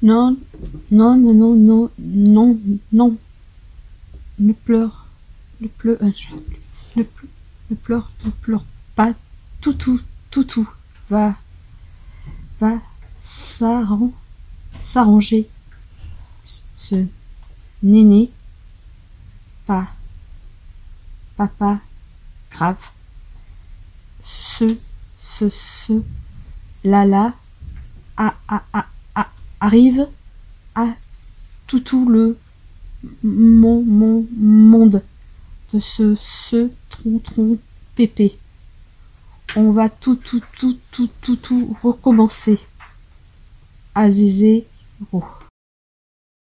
Non, non, non, non, non, non, non. Ne pleure, ne pleure, ne pleure pas. Toutou, toutou, va, va s'arranger. Ce néné, pas, papa, grave. Là, arrive à tout le monde de ce tron pépé. On va tout recommencer. À zéro.